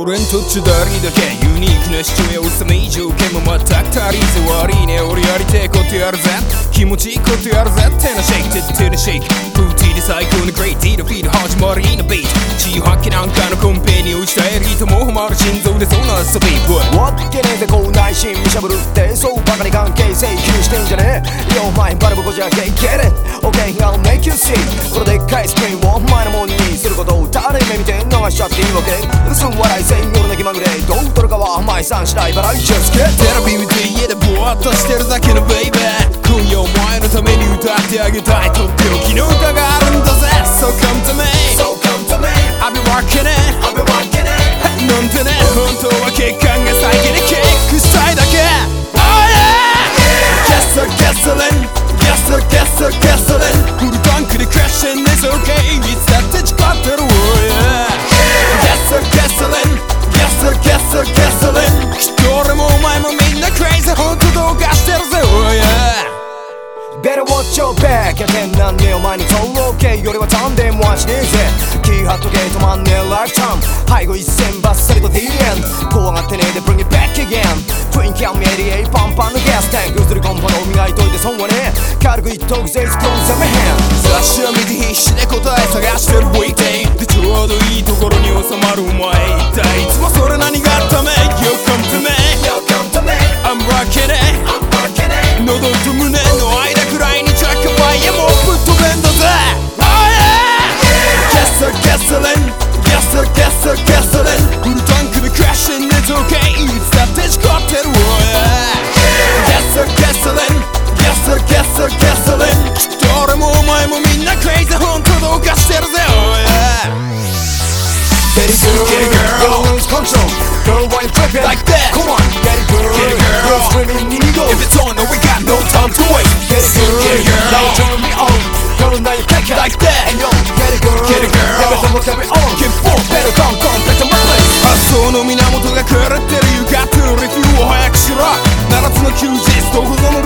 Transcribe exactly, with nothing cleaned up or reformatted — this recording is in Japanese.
俺んとっちだりだけユニークな主張やおさめい条件も全く足りず悪いね俺やりてえことやるぜ気持ちいいことやるぜってなシェイクってなシェイクフーティーで最高のグレーティーのフィード始まりのビート血を吐きなんかのコンペに落ちたエリートもハマる心臓でそんな遊びわっけねえぜこう内心見しゃぶるってそうバカに関係請求してんじゃねえよお前バルボコじゃけいけれ OK I'll make you see これでっかいスクリーンをお前のもんにすることを誰目見て逃しちゃっていいわけ薄笑い専用の気まぐれどう取るかはお前さん次第 But I just get テレビ見て家でぼーっとしてるだけのベイベー今夜お前のために歌ってあげたいとっておきの歌があるんだぜ So come to me So come to me I'll be rocking it I'll be rocking it なんてね本当は血管が最近にキックしたいだけ Oh yeah Guess a gasoline Guess a guess a gasoline フルタンクでクラッシュ It's okay いつだって誓ってる Oh yeah Guess a gasoline Guess a guess a gasoline きっと俺もお前もみんな crazy 本当動画してるぜ Oh yeah Better watch your back やってんなんねお前に登録系よりはタンデンもはしねえぜキーハットゲートマンねえライフタイム背後一線バッサリと ディーエヌ 怖がってねえで bring it back again トゥインキャンエリエイパンパンのガスタンク映りコンパの磨いといて損はねえ軽く一投ぜストーン攻めへん雑誌を見て必死で答え探してる ウィーデイでちょうどいいところに収まるお前一体いつもそれ何があっため You come to me You come to me I'm rocking it I'm rocking it 喉と胸の間くらいにチャックファイヤーもぶっ飛べんだぜ Oh yeah Guess a gasoline Guess a guess a gasoline フルタンクでクラッシュ It's okay いつだって誓ってる Oh yeah Guess a gasoline Guess a guess a gasoline きっと俺もお前もみんな crazy 本当どうかしてるぜ Oh yeah Get it girl Get it girl Girl lose control Girl why you tripping Like that Come on Get it girl Get it girl Girl screaming ego If it's on no we got no time to wait Get it girl Get it girl Now turn me on Girl now you take it Like that And yo Get it girl Get it girl Everything will carry on Get full Better come come back to my place 発想の源が狂ってる You got to review を早くしろ七つの休日どこぞの